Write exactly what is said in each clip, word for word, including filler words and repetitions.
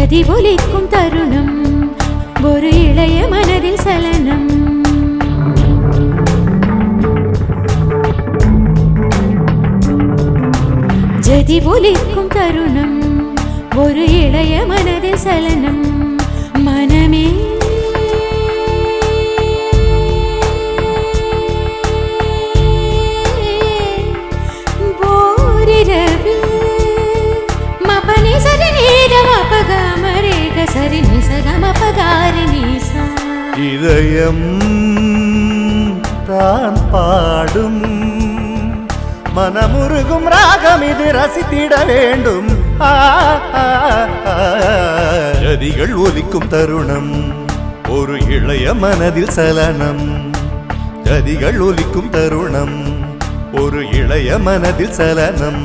ஜதி ஒலிக்கும் தருணம் ஒரு இளைய மனதில் சலனம் ஜதி ஒலிக்கும் தருணம் ஒரு இளைய மனதில் சலனம் மனமே போரிரவில் மபனி சரி நீரம் அபகமரேக சரி நிசகம் அபகாரி நீசா இதயம் தான் பாடும் மனமுருகும் ராகம் இது ரசித்திட வேண்டும் ஜதிகள் ஒலிக்கும் தருணம் ஒரு இளைய மனதில் சலனம் ஜதிகள் ஒலிக்கும் தருணம் ஒரு இளைய மனதில் சலனம்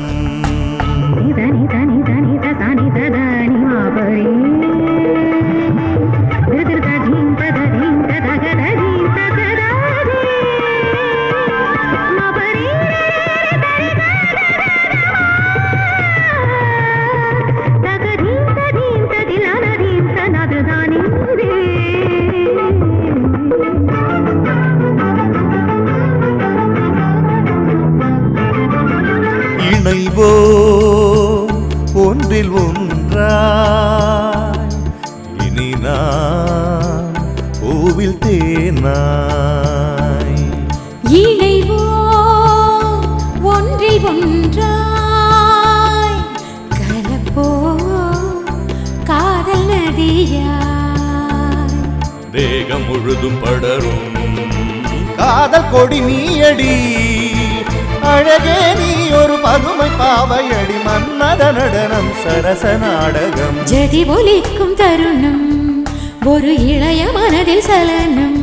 இணைவோ ஒன்றில் ஒன்றாய் இனி நான் கோவில் தேனாய் இணைவோ ஒன்றில் ஒன்றாய் கலப்போ காதல் நதியாய் தேகம் முழுதும் படரும் காதல் கொடி நீயடி அழகே நீ ஒரு பதுமை பாவையடி மன்மத நடனம் சரச நாடகம் ஜதி ஒலிக்கும் தருணம் ஒரு இளைய மனதில் சலனம்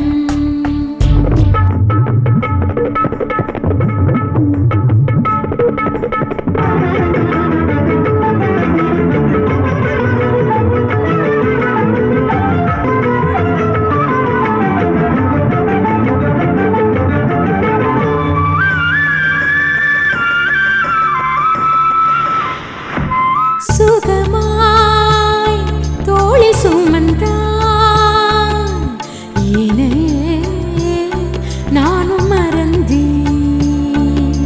சுகமாய் தோளி சுமந்தான் ஏனே நானும் மறந்தேன்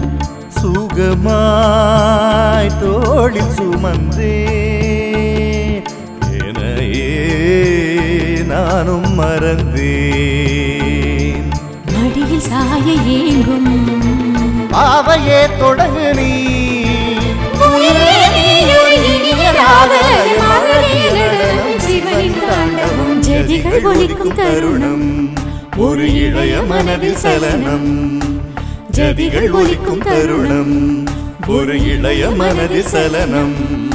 சுகமாய் தோளி சுமந்தேன் ஏனையே நானும் மறந்தேன் மடியில் சாய ஏங்கும் பாவையே தொடங்கு நீ ஜதிகள் ஒலிக்கும் தருணம் ஒரு இளைய மனதில் சலனம் ஜதிகள் ஒலிக்கும் தருணம் ஒரு இளைய மனதில் சலனம்